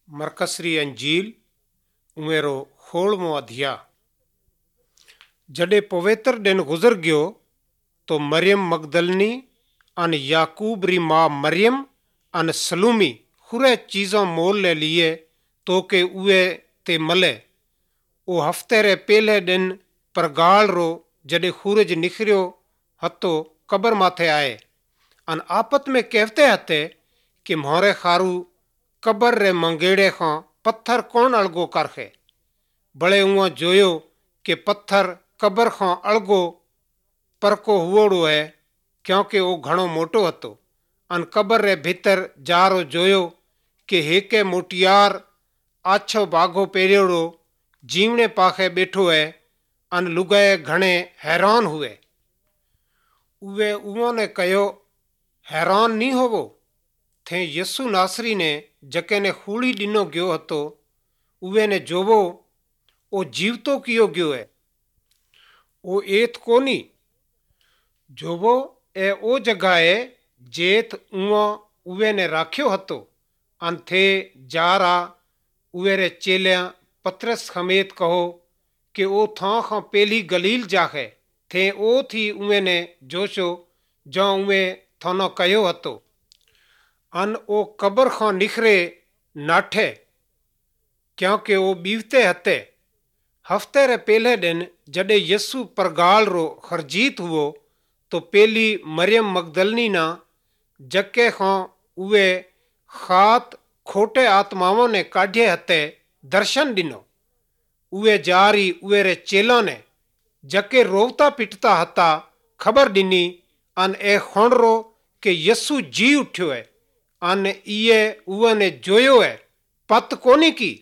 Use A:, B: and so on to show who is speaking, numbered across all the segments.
A: मरकसरी अंजील उमेरो 16 अध्याय। जॾहिं पवित्र ॾिन गुज़र गयो तो मरियम मगदलनी अन याकूब री माँ मरियम अन सलूमी खुरे चीज़ों मोल ले लिए तो के उए ते मले। ओ हफ्ते रे पहले दिन परगाल रो जॾहिं सूरज निखरियो हतो कबर माथे आए अन आपत में कहते हते कि मोरे खारू कबर रे मंगेड़े खां पत्थर कौन अड़गो करखे। बड़े उआ जोयो कि पत्थर कबर खां अड़गो परको हुओड़ो है क्योंकि वो घणो मोटो हतो। अन कबर रे भीतर जारो जोयो कि हेके मोटियार आछो बागो पेरियोड़ो जीवने पाखे बैठो है। अन लुगाए घणे हैरान हुए। उवे उन्होंने कहो, हैरान नहीं होवो। थे यसु नासरी ने जके ने खूड़ी डिनो गयो हतो उवे ने जोवो ओ जीवतो कियो गयो है। ओ एथ कोनी जोवो ए ओ जगह है जेथ उवे ने राख्यो हतो। अन थे जारा उवे रे चेलिया पतरस समेत कहो कि ओ थां खां पहली गलील जाखे थे ओ थी उवे ने जोशो जो उवे थानो कयो हतो। अन ओ कबर खां निखरे नाठे क्योंकि वो बीवते हते। हफ्ते रे पहले दिन जडे यसु परगाल रो खरजीत हुओ तो पहली मरियम मगदलनी ना जके खां उवे खात खोटे आत्माओं ने काढ़े हते दर्शन दिनो। उवे जारी उवे रे चेलों ने जके रोवता पिटता हता खबर दिनी अन ए खोंडरो के यसु जी उठ्यो है। अन इए उवे ने जोयो है पत कोनी की।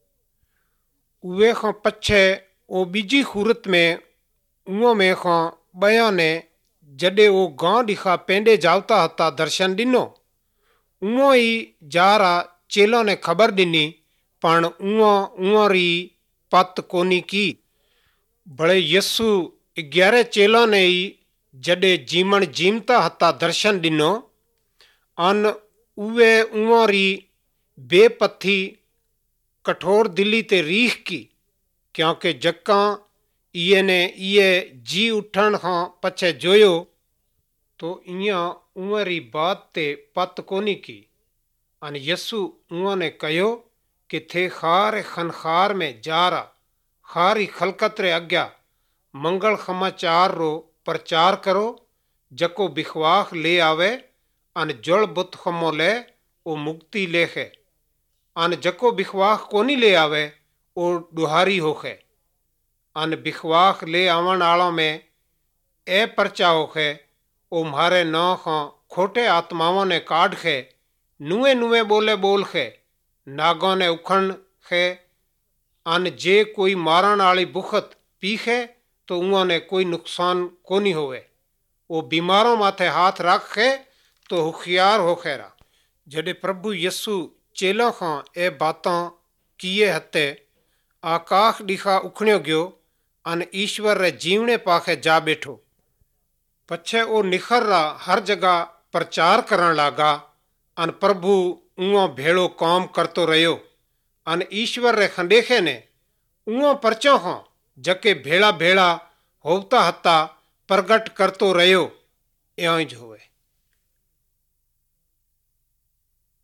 A: उवे खां पछे ओ बीजी खूरत में उओ में खां बया ने जडे वो गांव दिखा पेंडे जावता हता दर्शन दिनो। उओ ही जारा चेलों ने खबर दिनी पण उओ री पत कोनी की। बड़े यसु 11 चेलों ने ही जडे जीमन जीमता हता दर्शन दिनो अन उवे उओ री बेपथी कठोर दिली ते रीख की क्योंकि जक्का इए ने इए जी उठण खां पछे जोयो तो इया उअ री बात ते पत कोनी की। अन यसु उओ ने कहो कि थे खार खनखार में जारा खारी खलकत रे अग्या मंगल समाचार रो प्रचार करो जको बिखवाख ले आवे अन जड़ बुत खमो ले ओ मुक्ति लेखे। अन जको बिखवाख कोनी ले आवे ओ डुहारी होखे। अन बिखवाख ले आवन आलों में ए परचा होखे ओ म्हारे नौ खां खोटे आत्माओं ने काढ़ खे नुए नुए बोले बोल खे नागों ने उखण खे। अन जे कोई मारण आली बुखत पीखे तो उन्होंने कोई नुकसान कोनी होवे। वो बीमारों माथे हाथ रखे तो होशियार हो खेरा। जडे प्रभु यसु चेलों खां ए बातों किए हते आकाश दिखा उखण्यो गयो अन ईश्वर रे जीवने पाखे जा बैठो। पछे ओ निखर्रा हर जगह प्रचार करण लागा अन प्रभु उओ भेड़ो काम करतो रहो। अन ईश्वर रे खंडेखे ने उओ परचों खां जके भेड़ा भेड़ा होवता हता प्रगट करतो रहो। एवं ज होवे।